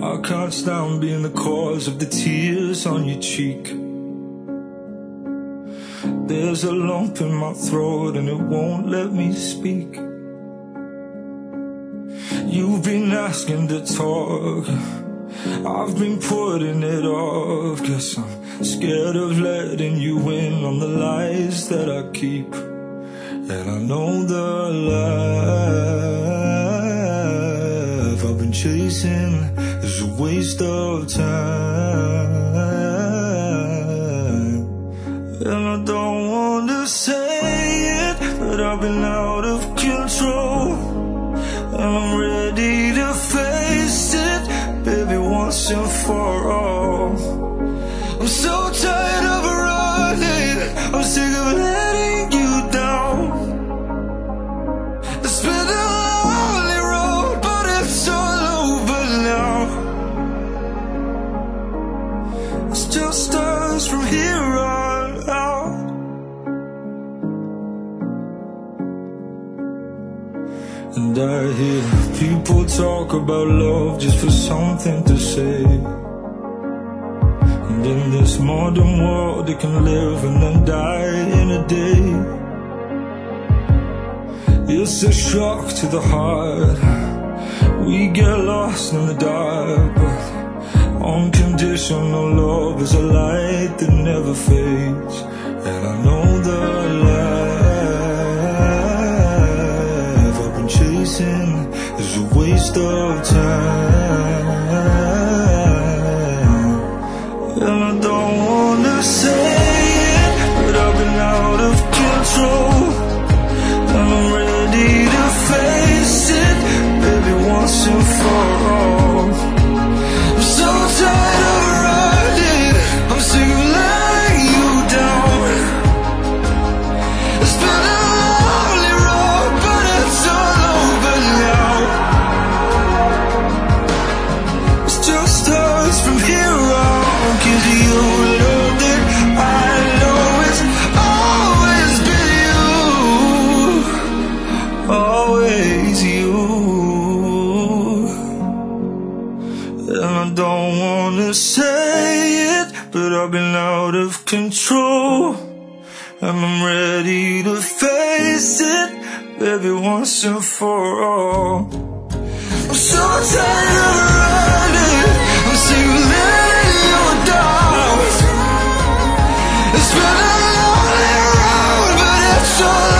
I can't stand being the cause of the tears on your cheek. There's a lump in my throat and it won't let me speak. You've been asking to talk, I've been putting it off, 'cause I'm scared of letting you in on the lies that I keep. And I know the life I've been chasing is a waste of time. And I don't want to say it, but I've been out of control. And I'm ready to face it, baby, once and for all. I'm so tired of running, I'm sick of letting you down. It's been a lonely road, but it's all over now. It's just us from here on out. And I hear people talk about love just for something to say. And in this modern world they can live and then die in a day. It's a shock to the heart, we get lost in the dark. But unconditional love is a light that never fades. And I know the life I've been chasing is a waste of time. And I don't wanna say it, but I've been out of control. And I'm ready to face it, baby, once and for all. I'm so tired of running, I'm sick of letting you down. It's been a lonely road, but it's all over now. It's just us from here on, 'cause you know that I know it's always been you, always you. And I don't wanna say it, but I've been out of control. And I'm ready to face it, baby, once and for all. I'm so tired of running, I'm sick of letting you down. It's been a lonely road, but it's all